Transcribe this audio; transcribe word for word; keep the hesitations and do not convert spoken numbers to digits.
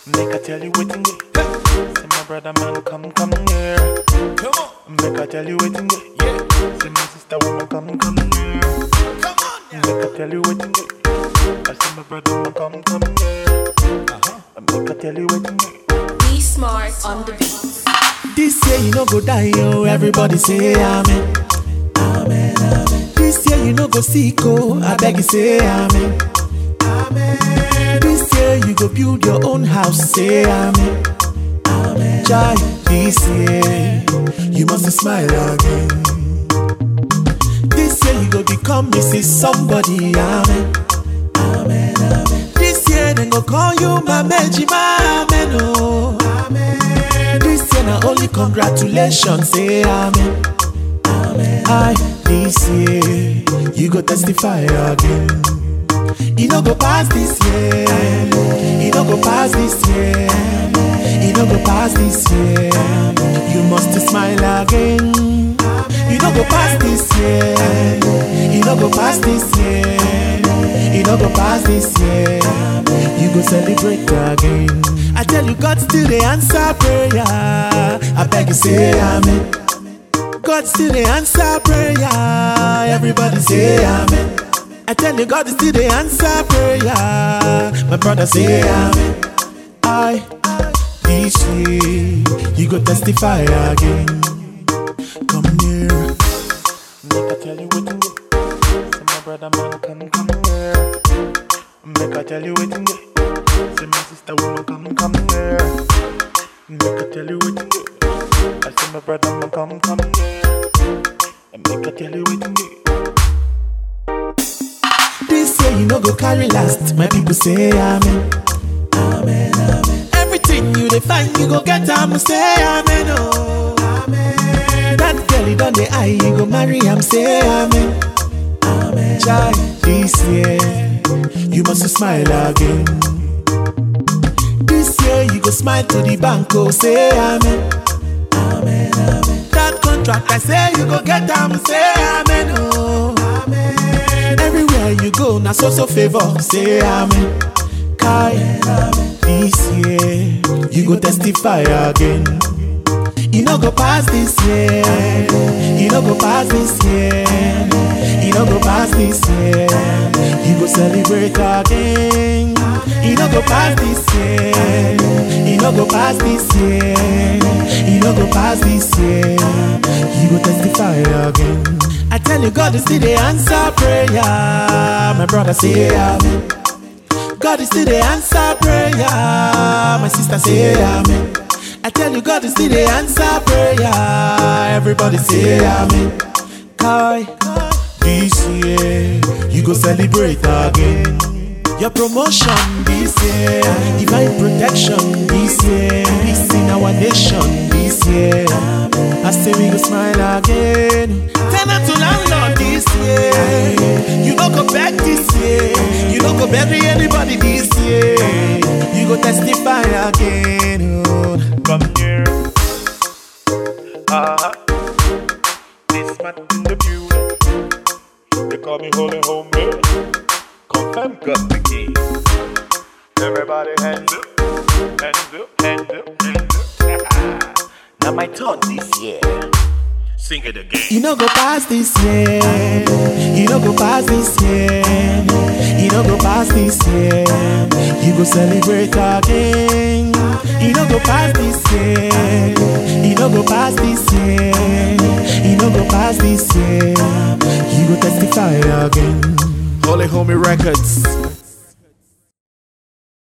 Make I tell you what in it. Say my brother man, come, come here. Come on. Make I tell you what in it. Yeah. Say my sister woman, come, come here. Come on. Now. Make I tell you what in it. I say my brother man, come, come here. Uh-huh. Make I tell you what in it. Be smart on the beat. This year you no go die, yo. Everybody say amen. Amen, amen. This year you no go sick, oh. I beg you say amen. Amen. This year you go build your own house, say amen. Amen. Child, this year you must smile again. This year you go become Missus Somebody, amen. Amen, amen. This year they go call you Mama Jima, amen, oh. Amen. This year not only congratulations, say amen. Amen. I, this year you go testify again. You no go pass this year. You no go pass this year. You no go pass this year. You must smile again. You no go pass this year. You no go pass this year. You no go pass this year. You go celebrate again. I tell you, God still dey answer prayer. I beg you say amen. God still dey answer prayer. Everybody say amen. I tell you, God is still the answer prayer. My brother say amen. I, this year, you go testify again. Come near. Make I tell you what in it. Say my brother man, come, come here. Make I tell you what in it. Say my sister woman, come, come here. Make I tell you what in it. I say my brother man, come, come here. Make I tell you what in it. This year you no go carry last. My people say amen. Amen, amen. Everything you dey find you go get am, say amen, oh. Amen. That girl you done the eye, you go marry am, say amen. Amen. Child, this year you must smile again. This year you go smile to the bank, oh, say amen. Amen, amen. That contract I say you go get am, say amen, oh. Amen. Everywhere you go, na so so favor, say amen. Kai, amen. This year, you go testify again. You no go pass this year. You no go pass this year. You no go pass this year. You go celebrate again. You no go pass this year. You no go pass this year. You no go pass this year. You go testify again. I tell you, God is still the answer prayer. My brother say amen. God is still the answer prayer. My sister say amen. I tell you, God is still the answer prayer. Everybody say amen. Kai, this year you go celebrate again. Your promotion this year, divine protection this year, peace in our nation this year. I say we go smile again. Tenant to landlord this year. You don't go back this year. You don't go bury anybody this year. You go testify again. Oh. Come here. Uh-huh. This man in the beauty. They call me holy homie. Confirm got the key. Everybody hands up. Hands up, hands up, hands up. Now my turn this year. Sing it again. You no go pass this year. You no go pass this year. You no go pass this year. You go celebrate again. You no go pass this year. You no go pass this year. You no go pass this year. You go testify again. Holy Homie Records.